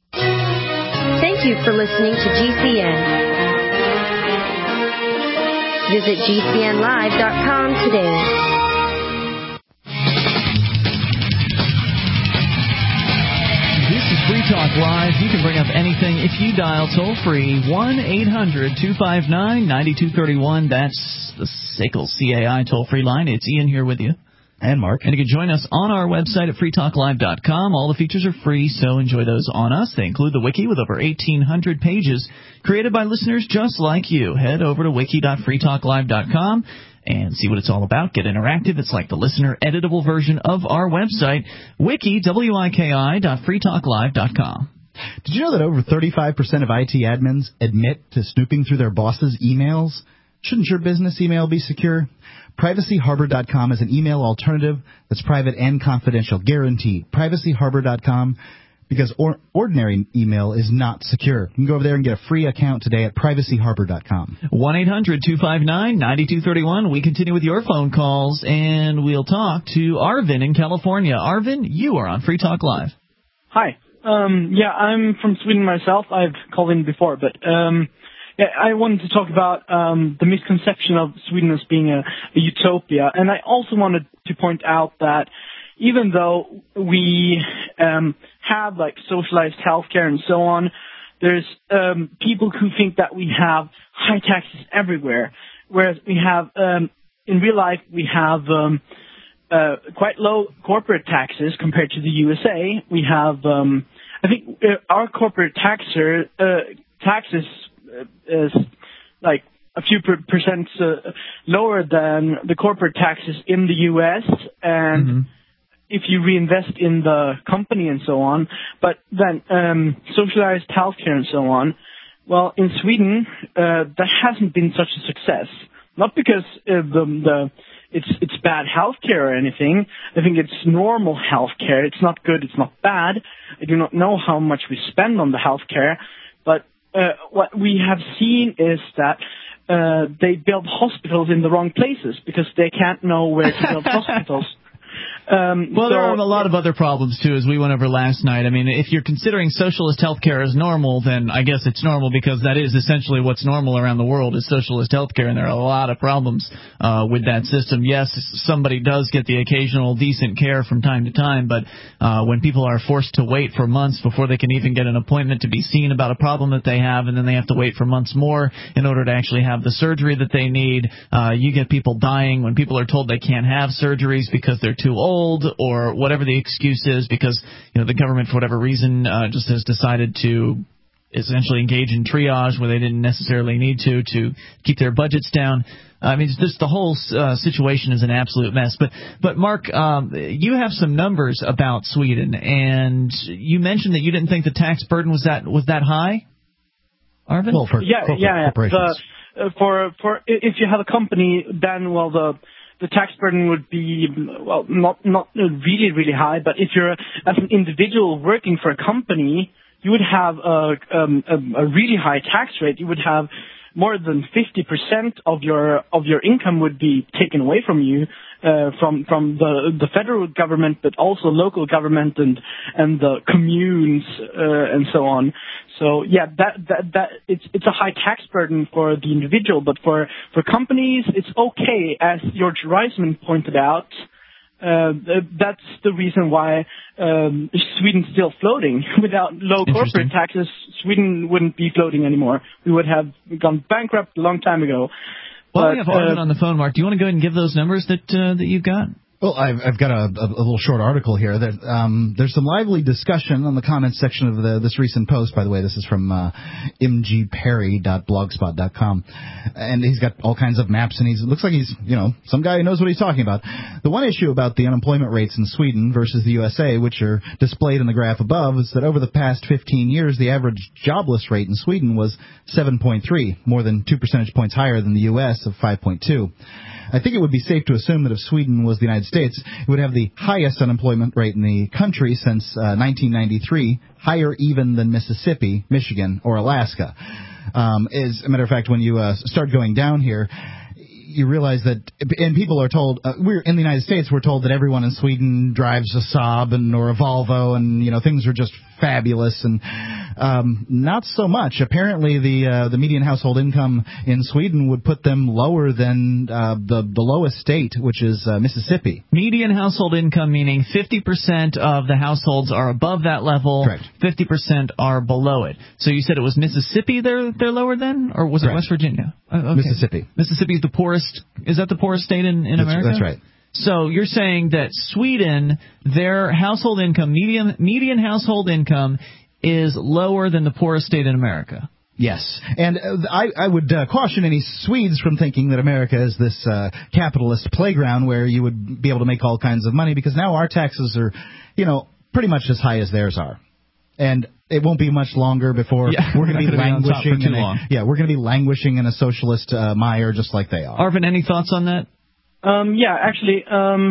Thank you for listening to G C N. Visit G C N live dot com today. This is Free Talk Live. You can bring up anything if you dial toll-free one eight hundred, two five nine, nine two three one. That's the S A C L C A I toll-free line. It's Ian here with you. And Mark. And you can join us on our website at free talk live dot com. All the features are free, so enjoy those on us. They include the wiki with over eighteen hundred pages created by listeners just like you. Head over to wiki dot free talk live dot com and see what it's all about. Get interactive. It's like the listener editable version of our website, wiki, W I K I, dot free talk live dot com. Did you know that over thirty-five percent of I T admins admit to snooping through their boss's emails? Shouldn't your business email be secure? privacy harbor dot com is an email alternative that's private and confidential, guaranteed. privacy harbor dot com, because or, ordinary email is not secure. You can go over there and get a free account today at privacy harbor dot com. one eight hundred, two five nine, nine two three one. We continue with your phone calls, and we'll talk to Arvin in California. Arvin, you are on Free Talk Live. Hi. Um, yeah, I'm from Sweden myself. I've called in before, but... Um, Yeah, I wanted to talk about um, the misconception of Sweden as being a, a utopia. And I also wanted to point out that even though we um, have, like, socialized healthcare and so on, there's um, people who think that we have high taxes everywhere, whereas we have, um, in real life, we have um, uh, quite low corporate taxes compared to the U S A. We have, um, I think, uh, our corporate taxer, uh, taxes... is like a few per- percent uh, lower than the corporate taxes in the U S and mm-hmm. if you reinvest in the company and so on. But then um, socialized healthcare and so on. Well, in Sweden, uh, that hasn't been such a success. Not because uh, the, the it's it's bad healthcare or anything. I think it's normal healthcare. It's not good. It's not bad. I do not know how much we spend on the healthcare, but uh, what we have seen is that uh, they build hospitals in the wrong places because they can't know where to build hospitals. Um, well, so, there are a lot of other problems, too, as we went over last night. I mean, if you're considering socialist healthcare as normal, then I guess it's normal because that is essentially what's normal around the world is socialist healthcare, and there are a lot of problems uh, with that system. Yes, somebody does get the occasional decent care from time to time, but uh, when people are forced to wait for months before they can even get an appointment to be seen about a problem that they have, and then they have to wait for months more in order to actually have the surgery that they need, uh, you get people dying when people are told they can't have surgeries because they're too old, or whatever the excuse is, because you know the government, for whatever reason, uh, just has decided to essentially engage in triage where they didn't necessarily need to to keep their budgets down. I mean, it's just the whole uh, situation is an absolute mess. But, but Mark, um, you have some numbers about Sweden, and you mentioned that you didn't think the tax burden was that was that high. Arvin? Well, for yeah, corporate, yeah, corporations. The, uh, for for if you have a company, then well the the tax burden would be, well, not not really, really high, but if you're, as an individual working for a company, you would have a, um, a, a really high tax rate. You would have more than fifty percent of your of your income would be taken away from you uh, from from the the federal government, but also local government and and the communes uh, and so on. So yeah, that that that it's it's a high tax burden for the individual, but for for companies it's okay, as George Reisman pointed out. Uh, that's the reason why um, Sweden's still floating. Without low corporate taxes, Sweden wouldn't be floating anymore. We would have gone bankrupt a long time ago. Well, but, we have Arvin uh, on the phone, Mark. Do you want to go ahead and give those numbers that uh, that you've got? Well, I've, I've got a, a, a little short article here. That um, there's some lively discussion on the comments section of the, this recent post. By the way, this is from uh, m g perry dot blogspot dot com, and he's got all kinds of maps, and he's it looks like he's you know some guy who knows what he's talking about. The one issue about the unemployment rates in Sweden versus the U S A, which are displayed in the graph above, is that over the past fifteen years, the average jobless rate in Sweden was seven point three, more than two percentage points higher than the U S of five point two. I think it would be safe to assume that if Sweden was the United States, it would have the highest unemployment rate in the country since uh, nineteen ninety-three, higher even than Mississippi, Michigan, or Alaska. Um, as a matter of fact, when you uh, start going down here, you realize that, and people are told, uh, we're in the United States, we're told that everyone in Sweden drives a Saab and or a Volvo, and you know things are just fabulous, and um, not so much. Apparently, the uh, the median household income in Sweden would put them lower than uh, the the lowest state, which is uh, Mississippi. Median household income meaning fifty percent of the households are above that level. Correct. fifty percent are below it. So you said it was Mississippi they're they're lower than, or was Correct. it West Virginia? Oh, okay. Mississippi. Mississippi is the poorest. Is that the poorest state in, in that's, America? That's right. So you're saying that Sweden, their household income, median median household income, is lower than the poorest state in America. Yes, and uh, I, I would uh, caution any Swedes from thinking that America is this uh, capitalist playground where you would be able to make all kinds of money, because now our taxes are, you know, pretty much as high as theirs are. And it won't be much longer before yeah, we're going to be languishing in a, yeah, we're going to be languishing in a socialist uh, mire just like they are. Arvin, any thoughts on that? Um, yeah, actually, um,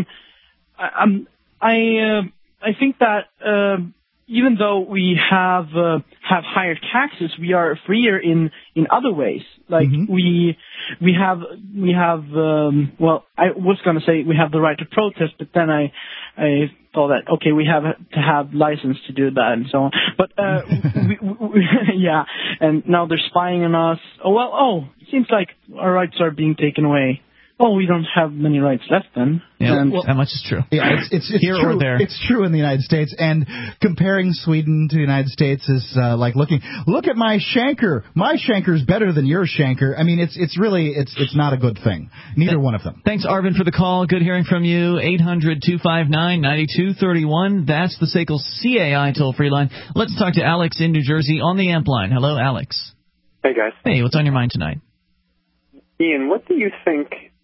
I, um, I, uh, I think that uh, even though we have uh, have higher taxes, we are freer in, in other ways. Like mm-hmm. we we have we have um, well, I was going to say we have the right to protest, but then I I thought that okay, we have to have license to do that and so on. But uh, we, we, yeah, and now they're spying on us. Oh well, oh, it seems like our rights are being taken away. Oh, we don't have many rights left then. Yeah, and, well, that much is true. Yeah, it's, it's, it's here true. or there. It's true in the United States, and comparing Sweden to the United States is uh, like looking. Look at my Shanker. My Shanker's better than your Shanker. I mean, it's it's really it's it's not a good thing. Neither Th- one of them. Thanks, Arvin, for the call. Good hearing from you. eight hundred two five nine nine two three one. That's the S A C L C A I toll-free line. Let's talk to Alex in New Jersey on the amp line. Hello, Alex. Hey, guys. Hey, what's on your mind tonight? Ian, what do you think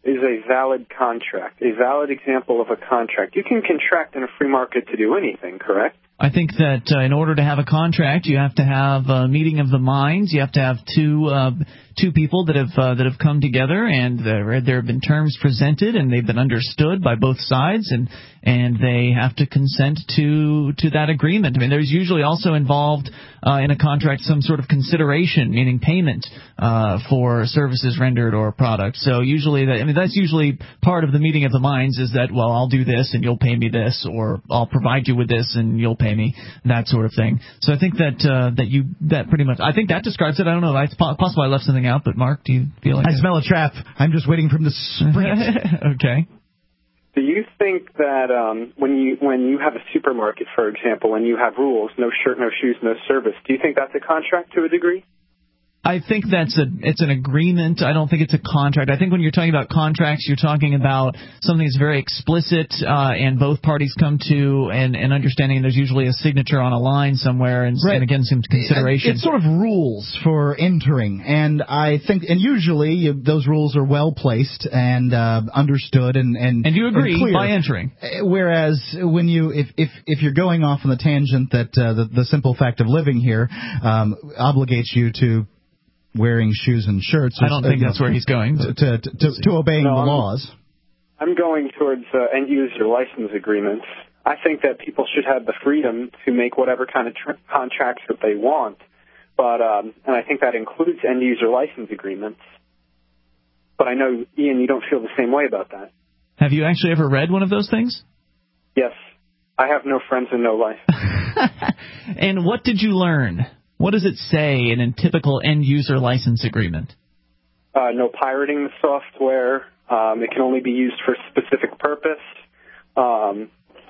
is a valid contract, a valid example of a contract? You can contract in a free market to do anything, correct? I think that uh, in order to have a contract, you have to have a meeting of the minds. You have to have two uh, two people that have uh, that have come together, and there, there have been terms presented, and they've been understood by both sides, and and they have to consent to to that agreement. I mean, there's usually also involved uh, in a contract some sort of consideration, meaning payment uh, for services rendered or products. So usually, that, I mean, that's usually part of the meeting of the minds is that, well, I'll do this and you'll pay me this, or I'll provide you with this and you'll pay me, that sort of thing. So I think that uh, that you that pretty much I think that describes it. I don't know. It's possible I left something out, but Mark, do you feel like I it? smell a trap. I'm just waiting for him to spring it. Okay. Do you think that um, when you when you have a supermarket, for example, and you have rules, no shirt, no shoes, no service, do you think that's a contract to a degree? I think that's a it's an agreement. I don't think it's a contract. I think when you're talking about contracts, you're talking about something that's very explicit, uh, and both parties come to an, an understanding. There's usually a signature on a line somewhere, and, right. and again, some consideration. It's sort of rules for entering, and I think, and usually you, those rules are well placed and uh, understood, and and and you agree and by entering. Whereas when you if if if you're going off on the tangent that uh, the, the simple fact of living here um, obligates you to wearing shoes and shirts. I don't think uh, that's where he's going. To to, to, to obeying no, the I'm, laws. I'm going towards uh, end-user license agreements. I think that people should have the freedom to make whatever kind of tr- contracts that they want, but um, and I think that includes end-user license agreements. But I know, Ian, you don't feel the same way about that. Have you actually ever read one of those things? Yes. I have no friends and no life. And what did you learn? What does it say in a typical end-user license agreement? Uh, no pirating the software. Um, it can only be used for a specific purpose. Um,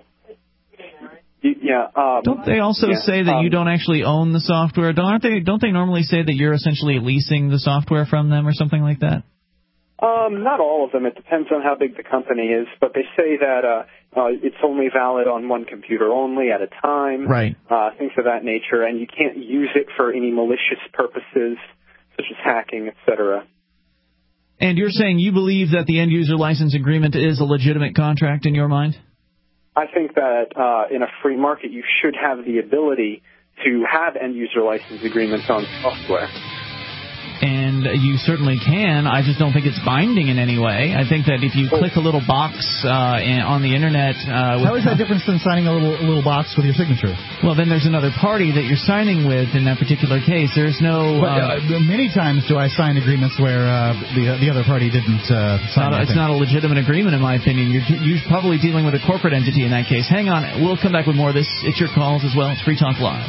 yeah. Um, don't they also yeah, say that um, you don't actually own the software? Don't, aren't they, don't they normally say that you're essentially leasing the software from them or something like that? Um, not all of them. It depends on how big the company is. But they say that uh, uh, it's only valid on one computer only at a time. Right. Uh, things of that nature. And you can't use it for any malicious purposes, such as hacking, et cetera. And you're saying you believe that the end-user license agreement is a legitimate contract in your mind? I think that uh, in a free market, you should have the ability to have end-user license agreements on software. And you certainly can. I just don't think it's binding in any way. I think that if you click a little box uh, on the Internet... Uh, with How is that different than signing a little, a little box with your signature? Well, then there's another party that you're signing with in that particular case. There's no... But, uh, many times do I sign agreements where uh, the the other party didn't uh, sign not, It's not a legitimate agreement, in my opinion. You're, you're probably dealing with a corporate entity in that case. Hang on. We'll come back with more of this. It's your calls as well. It's Free Talk Live.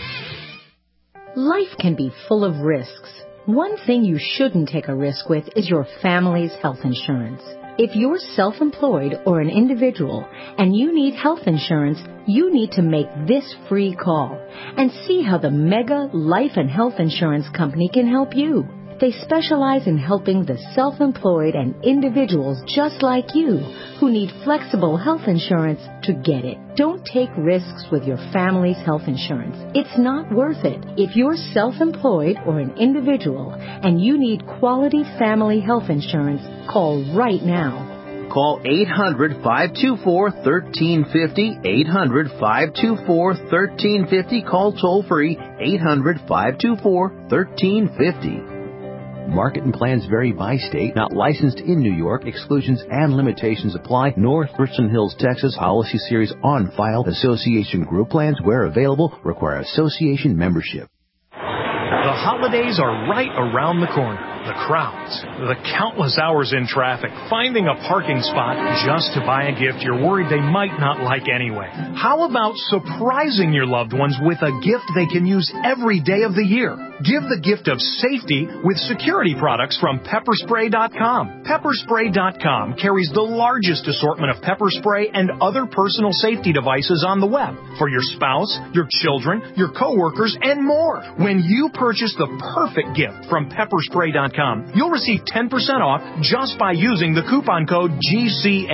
Life can be full of risks. One thing you shouldn't take a risk with is your family's health insurance. If you're self-employed or an individual and you need health insurance, you need to make this free call and see how the Mega Life and Health Insurance Company can help you. They specialize in helping the self-employed and individuals just like you who need flexible health insurance to get it. Don't take risks with your family's health insurance. It's not worth it. If you're self-employed or an individual and you need quality family health insurance, call right now. Call eight hundred, five two four, one three five zero, eight hundred, five two four, one three five zero. Call toll free, eight hundred, five two four, one three five zero. Market and plans vary by state. Not licensed in New York. Exclusions and limitations apply. North Richland Hills, Texas. Policy series on file. Association group plans, where available, require association membership. The holidays are right around the corner. The crowds, the countless hours in traffic, finding a parking spot just to buy a gift you're worried they might not like anyway. How about surprising your loved ones with a gift they can use every day of the year? Give the gift of safety with security products from pepper spray dot com. pepper spray dot com carries the largest assortment of pepper spray and other personal safety devices on the web for your spouse, your children, your coworkers, and more. When you purchase the perfect gift from pepper spray dot com, you'll receive ten percent off just by using the coupon code G C N.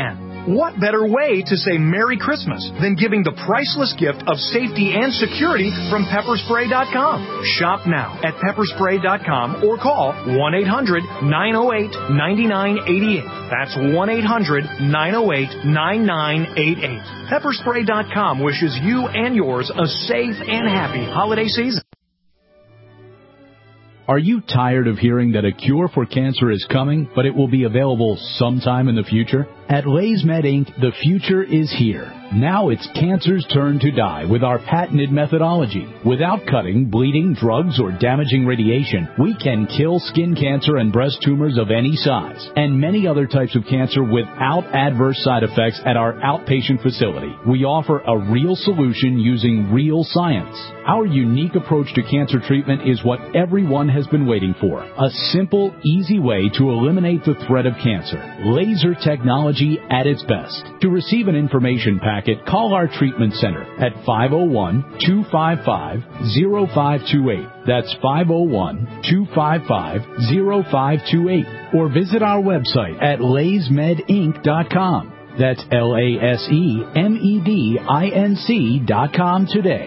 What better way to say Merry Christmas than giving the priceless gift of safety and security from pepper spray dot com? Shop now at pepper spray dot com or call one eight hundred nine oh eight nine nine eight eight. That's one eight hundred nine oh eight nine nine eight eight. pepper spray dot com wishes you and yours a safe and happy holiday season. Are you tired of hearing that a cure for cancer is coming, but it will be available sometime in the future? At LaysMed Incorporated, the future is here. Now it's cancer's turn to die with our patented methodology. Without cutting, bleeding, drugs, or damaging radiation, we can kill skin cancer and breast tumors of any size, and many other types of cancer without adverse side effects at our outpatient facility. We offer a real solution using real science. Our unique approach to cancer treatment is what everyone has been waiting for. A simple, easy way to eliminate the threat of cancer. Laser technology at its best. To receive an information packet, call our treatment center at five oh one, two five five, oh five two eight. That's five oh one, two five five, oh five two eight. Or visit our website at lays med inc dot com. That's L A S E M E D I N C dot com today.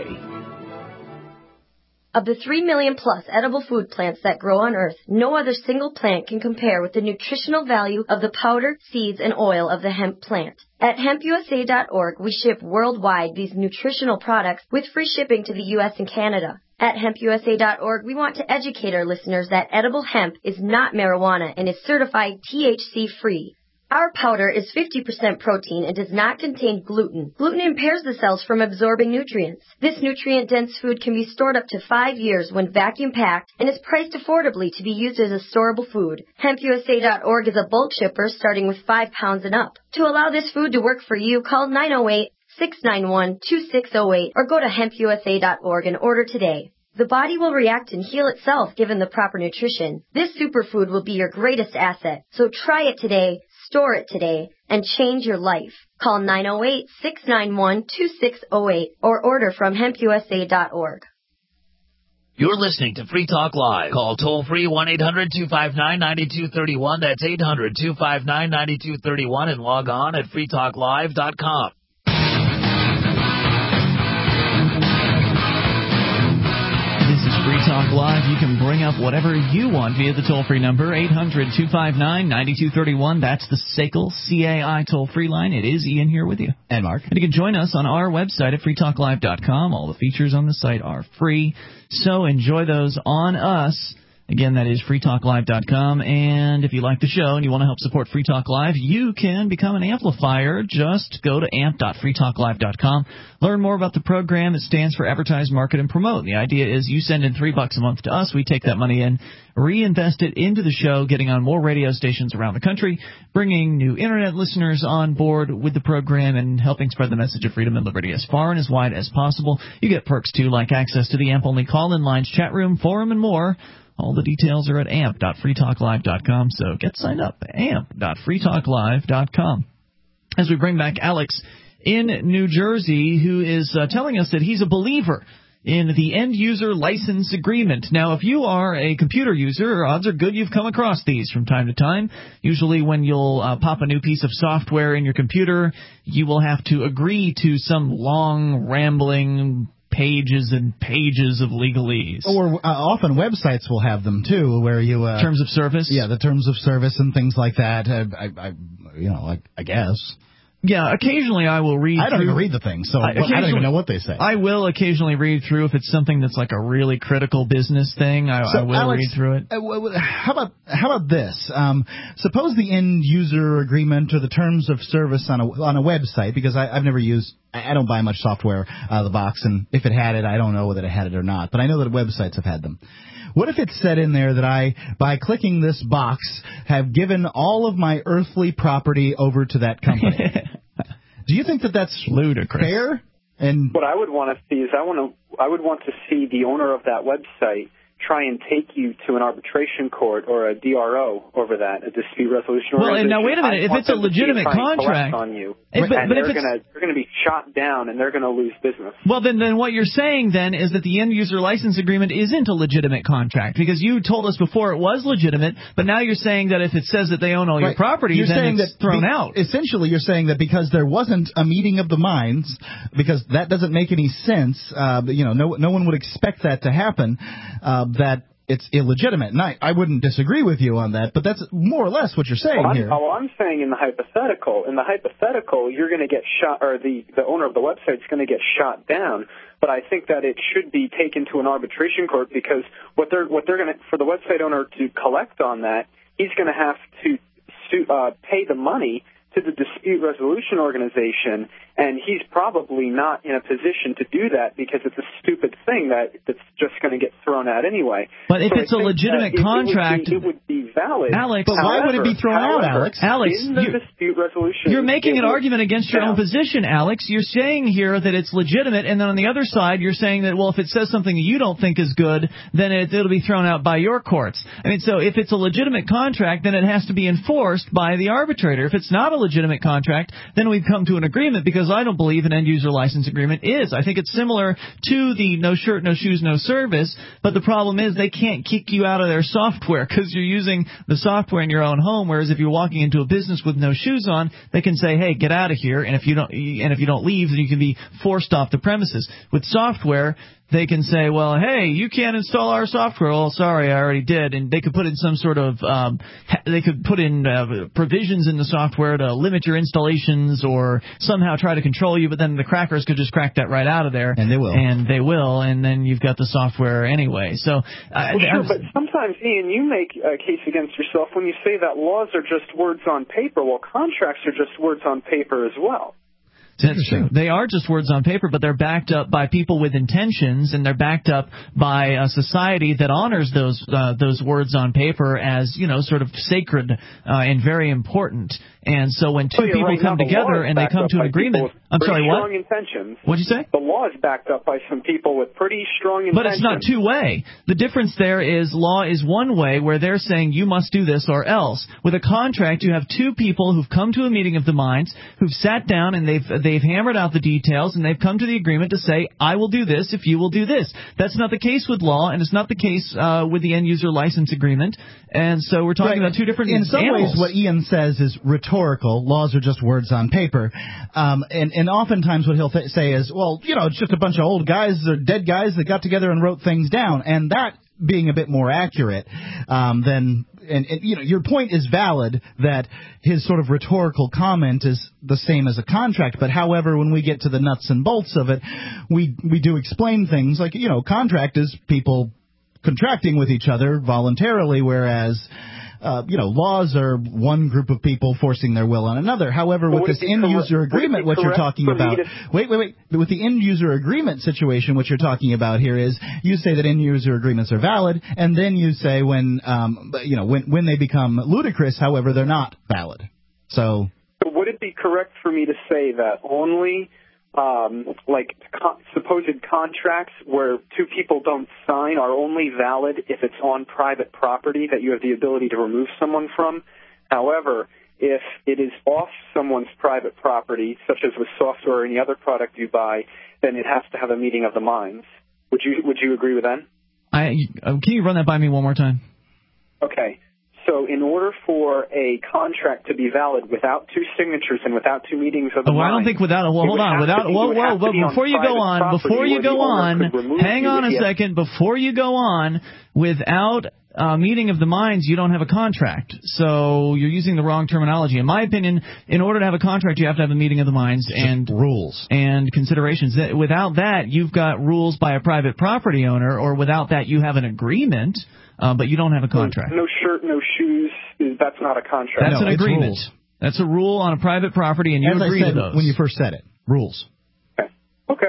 Of the three million plus edible food plants that grow on Earth, no other single plant can compare with the nutritional value of the powder, seeds, and oil of the hemp plant. At hemp U S A dot org, we ship worldwide these nutritional products with free shipping to the U S and Canada. At hemp U S A dot org, we want to educate our listeners that edible hemp is not marijuana and is certified T H C-free. Our powder is fifty percent protein and does not contain gluten. Gluten impairs the cells from absorbing nutrients. This nutrient-dense food can be stored up to five years when vacuum-packed and is priced affordably to be used as a storable food. hemp U S A dot org is a bulk shipper starting with five pounds and up. To allow this food to work for you, call nine oh eight, six nine one, two six oh eight or go to hemp U S A dot org and order today. The body will react and heal itself given the proper nutrition. This superfood will be your greatest asset. So try it today, store it today, and change your life. Call nine oh eight, six nine one, two six oh eight or order from hemp U S A dot org. You're listening to Free Talk Live. Call toll-free one eight hundred two five nine nine two three one. That's eight hundred two five nine nine two three one and log on at free talk live dot com. This is Free Talk Live. You can bring up whatever you want via the toll-free number, eight hundred two five nine nine two three one. That's the S A C L C A I toll-free line. It is Ian here with you. And Mark. And you can join us on our website at free talk live dot com. All the features on the site are free, so enjoy those on us. Again, that is free talk live dot com. And if you like the show and you want to help support Free Talk Live, you can become an amplifier. Just go to amp dot free talk live dot com. Learn more about the program. It stands for Advertise, Market, and Promote. The idea is you send in three bucks a month to us. We take that money in, reinvest it into the show, getting on more radio stations around the country, bringing new Internet listeners on board with the program, and helping spread the message of freedom and liberty as far and as wide as possible. You get perks, too, like access to the AMP-only call-in lines, chat room, forum, and more. All the details are at amp dot free talk live dot com, so get signed up, amp dot free talk live dot com. As we bring back Alex in New Jersey, who is uh, telling us that he's a believer in the end-user license agreement. Now, if you are a computer user, odds are good you've come across these from time to time. Usually when you'll uh, pop a new piece of software in your computer, you will have to agree to some long, rambling pages and pages of legalese. Or uh, often websites will have them too, where you uh, terms of service. Yeah, the terms of service and things like that. Uh, I, I, you know, I, I guess. Yeah, occasionally I will read. I don't through, even read the thing, so I, I don't even know what they say. I will occasionally read through if it's something that's like a really critical business thing. I, so, I will Alex, read through it. Uh, how about how about this? Um, suppose the end user agreement or the terms of service on a on a website, because I, I've never used. I don't buy much software out of the box, and if it had it, I don't know whether it had it or not. But I know that websites have had them. What if it said in there that I, by clicking this box, have given all of my earthly property over to that company? Do you think that that's ludicrous? Fair? And what I would want to see is I want to I would want to see the owner of that website try and take you to an arbitration court or a D R O over that, a dispute resolution well, organization. And now wait a minute. I if want it's a them to legitimate try and contract, collect on you, if, but, and but they're if it's, going to they're going to be shot down and they're going to lose business. Well, then, then what you're saying then is that the end user license agreement isn't a legitimate contract, because you told us before it was legitimate, but now you're saying that if it says that they own all right. your property, you're then saying it's that thrown be, out. Essentially, you're saying that because there wasn't a meeting of the minds, because that doesn't make any sense. Uh, you know, no no one would expect that to happen. Uh, that it's illegitimate. And I, I wouldn't disagree with you on that, but that's more or less what you're saying well, I'm, here. Well, I'm saying in the hypothetical, in the hypothetical, you're going to get shot, or the, the owner of the website is going to get shot down. But I think that it should be taken to an arbitration court, because what they're what they're going to, for the website owner to collect on that, he's going to have to sue, uh, pay the money to the dispute resolution organization, and he's probably not in a position to do that because it's a stupid thing that that's just going to get thrown out anyway. But if so it's a legitimate it, contract, it would, be, it would be valid. Alex, but why however, would it be thrown however, out, Alex? Alex, in the you, dispute resolution, you're making an would, argument against your yeah. own position, Alex. You're saying here that it's legitimate, and then on the other side, you're saying that, well, if it says something you don't think is good, then it, it'll be thrown out by your courts. I mean, so if it's a legitimate contract, then it has to be enforced by the arbitrator. If it's not a legitimate contract, then we've come to an agreement, because I don't believe an end-user license agreement is. I think it's similar to the no shirt, no shoes, no service, but the problem is they can't kick you out of their software because you're using the software in your own home, whereas if you're walking into a business with no shoes on, they can say, hey, get out of here, and if you don't, and if you don't leave, then you can be forced off the premises. With software, they can say, well, hey, you can't install our software. Oh, sorry, I already did. And they could put in some sort of, um, they could put in uh, provisions in the software to limit your installations or somehow try to control you, but then the crackers could just crack that right out of there. And they will. And they will, and then you've got the software anyway. So, uh, well, sure, but sometimes, Ian, you make a case against yourself when you say that laws are just words on paper. Well, contracts are just words on paper as well. That's true. They are just words on paper, but they're backed up by people with intentions, and they're backed up by a society that honors those uh, those words on paper as, you know, sort of sacred uh, and very important. And so when two oh, yeah, people right. come now, the together and they come to an agreement, I'm sorry, what? Strong intentions. What'd you say? The law is backed up by some people with pretty strong intentions. But it's not two-way. The difference there is law is one way, where they're saying you must do this or else. With a contract, you have two people who've come to a meeting of the minds, who've sat down and they've they've hammered out the details, and they've come to the agreement to say, I will do this if you will do this. That's not the case with law, and it's not the case uh, with the end-user license agreement. And so we're talking right. about two different In examples. some ways, what Ian says is rhetorical. Laws are just words on paper. Um, and, and oftentimes what he'll th- say is, well, you know, it's just a bunch of old guys or dead guys that got together and wrote things down. And that being a bit more accurate um, than... And, and, you know, your point is valid that his sort of rhetorical comment is the same as a contract. But, however, when we get to the nuts and bolts of it, we we do explain things like, you know, contract is people contracting with each other voluntarily, whereas, uh, you know, laws are one group of people forcing their will on another. However, with this end-user agreement, what you're talking about, wait, wait, wait, with the end-user agreement situation, what you're talking about here is you say that end-user agreements are valid, and then you say when, um, you know, when when they become ludicrous, however, they're not valid. So, so would it be correct for me to say that only Um, like co- supposed contracts where two people don't sign are only valid if it's on private property that you have the ability to remove someone from? However, if it is off someone's private property, such as with software or any other product you buy, then it has to have a meeting of the minds. Would you would you agree with that? I uh, can you run that by me one more time? Okay. So in order for a contract to be valid without two signatures and without two meetings of the oh, well, mind, I don't think without. Well, hold on. Without. Whoa, whoa, whoa. Before you go on, before you go on, hang on a second. Before you go on, without a meeting of the minds, you don't have a contract. So you're using the wrong terminology. In my opinion, in order to have a contract, you have to have a meeting of the minds and rules and considerations. Without that, you've got rules by a private property owner, or without that, you have an agreement. Uh, but you don't have a contract. No shirt, no shoes. That's not a contract. That's no, an agreement. Rules. That's a rule on a private property, and you As agree I said to those. when you first said it. Rules. Okay. Okay.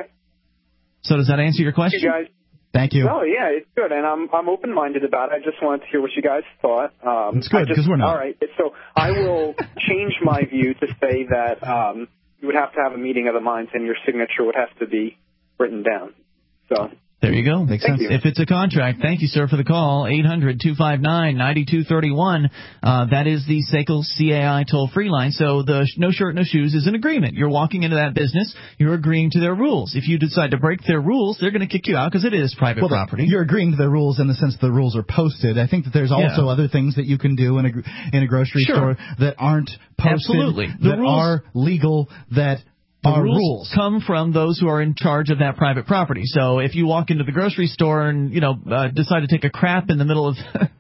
So does that answer your question? You guys. Thank you. Oh yeah, it's good, and I'm I'm open-minded about it. I just wanted to hear what you guys thought. Um, it's good because we're not. All right. So I will change my view to say that um, you would have to have a meeting of the minds, and your signature would have to be written down. So. There There you go. Makes Thank sense. You. If it's a contract, thank you, sir, for the call. eight hundred two five nine nine two three one. Uh, that is the S A C L C A I toll-free line. So the no shirt, no shoes is an agreement. You're walking into that business. You're agreeing to their rules. If you decide to break their rules, they're going to kick you out because it is private well, property. You're agreeing to their rules in the sense the rules are posted. I think that there's also yeah. other things that you can do in a, in a grocery sure. store that aren't posted, Absolutely. The that rules, are legal, that The are rules, rules come from those who are in charge of that private property. So if you walk into the grocery store and, you know, uh, decide to take a crap in the middle of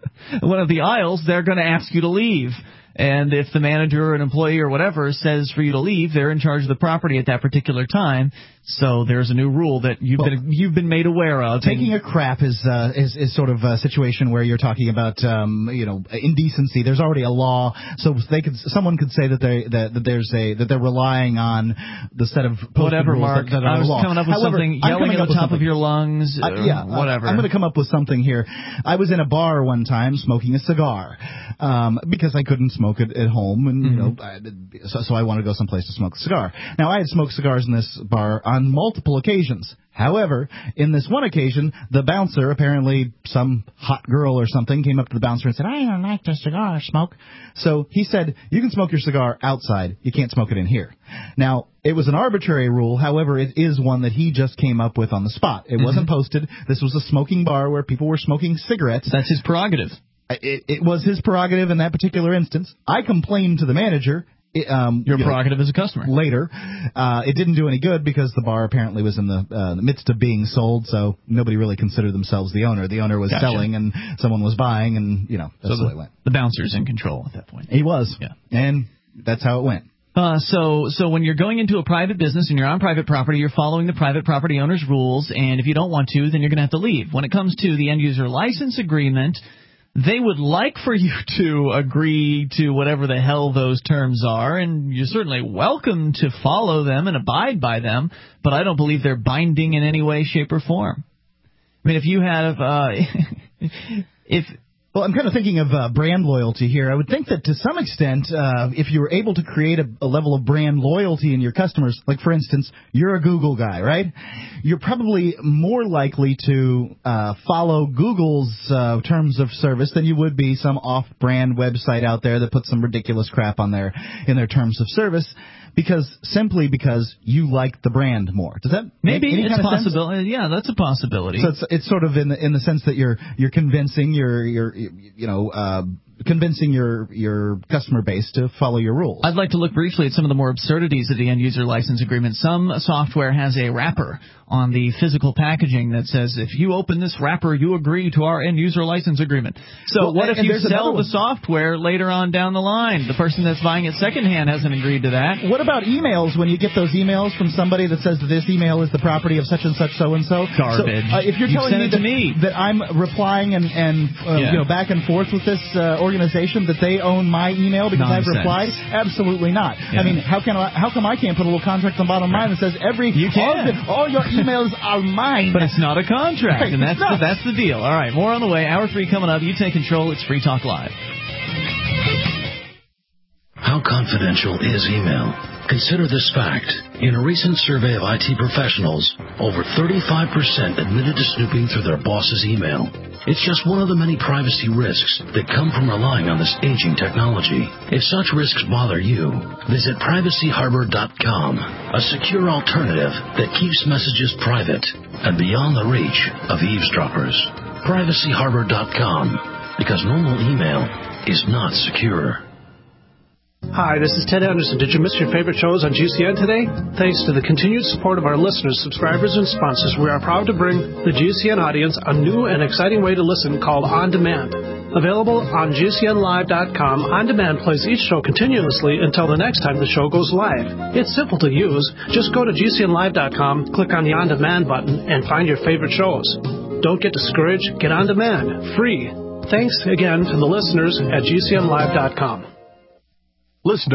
one of the aisles, they're going to ask you to leave. And if the manager or an employee or whatever says for you to leave, they're in charge of the property at that particular time. So there's a new rule that you've well, been you've been made aware of. Taking a crap is uh, is is sort of a situation where you're talking about um, you know indecency. There's already a law, so they could someone could say that they that, that there's a that they're relying on the set of whatever rules Mark. That, that are I was law. coming up with However, something yelling at the top of your lungs. Uh, yeah, whatever. I'm going to come up with something here. I was in a bar one time smoking a cigar um, because I couldn't smoke it at home, and mm-hmm. you know, I, so, so I wanted to go someplace to smoke a cigar. Now I had smoked cigars in this bar on multiple occasions. However, in this one occasion, the bouncer, apparently some hot girl or something, came up to the bouncer and said, I don't like the cigar smoke. So he said, you can smoke your cigar outside. You can't smoke it in here. Now, it was an arbitrary rule. However, it is one that he just came up with on the spot. It mm-hmm. wasn't posted. This was a smoking bar where people were smoking cigarettes. That's his prerogative. It, it was his prerogative in that particular instance. I complained to the manager. It, um, Your you prerogative know, as a customer. Later, uh, it didn't do any good because the bar apparently was in the, uh, the midst of being sold, so nobody really considered themselves the owner. The owner was gotcha. selling, and someone was buying, and you know that's so the the way it went. The bouncer's in control at that point. He was, yeah, and that's how it went. Uh, so, so when you're going into a private business and you're on private property, you're following the private property owner's rules, and if you don't want to, then you're going to have to leave. When it comes to the end user license agreement, they would like for you to agree to whatever the hell those terms are, and you're certainly welcome to follow them and abide by them, but I don't believe they're binding in any way, shape, or form. I mean, if you have, uh, if... Well, I'm kind of thinking of uh, brand loyalty here. I would think that to some extent, uh, if you were able to create a, a level of brand loyalty in your customers, like, for instance, you're a Google guy, right? You're probably more likely to uh, follow Google's uh, terms of service than you would be some off-brand website out there that puts some ridiculous crap on their in their terms of service. Because simply because you like the brand more. Does that maybe make any it's kind of possibility? Sense? Yeah, that's a possibility. So it's it's sort of in the in the sense that you're you're convincing your your you know uh, convincing your your customer base to follow your rules. I'd like to look briefly at some of the more absurdities of the end user license agreement. Some software has a wrapper on the physical packaging that says, if you open this wrapper, you agree to our end user license agreement. So well, what if you sell the software later on down the line? The person that's buying it secondhand hasn't agreed to that. What about emails? When you get those emails from somebody that says that this email is the property of such and such so and so, garbage. So, uh, if you're you telling me that, me that I'm replying and and uh, yeah. you know back and forth with this uh, organization that they own my email because Nonsense. I've replied, absolutely not. Yeah. I mean, how can I, how come I can't put a little contract on the bottom of mine that says every you can. all, the, all your emails are mine? But it's not a contract, right, and that's the, that's the deal. All right, more on the way. Hour three coming up. You take control. It's Free Talk Live. How confidential is email? Consider this fact. In a recent survey of I T professionals, over thirty-five percent admitted to snooping through their boss's email. It's just one of the many privacy risks that come from relying on this aging technology. If such risks bother you, visit privacy harbor dot com, a secure alternative that keeps messages private and beyond the reach of eavesdroppers. privacy harbor dot com, because normal email is not secure. Hi, this is Ted Anderson. Did you miss your favorite shows on G C N today? Thanks to the continued support of our listeners, subscribers, and sponsors, we are proud to bring the G C N audience a new and exciting way to listen called On Demand. Available on G C N live dot com, On Demand plays each show continuously until the next time the show goes live. It's simple to use. Just go to G C N live dot com, click on the On Demand button, and find your favorite shows. Don't get discouraged. Get On Demand. Free. Thanks again to the listeners at G C N live dot com. Listen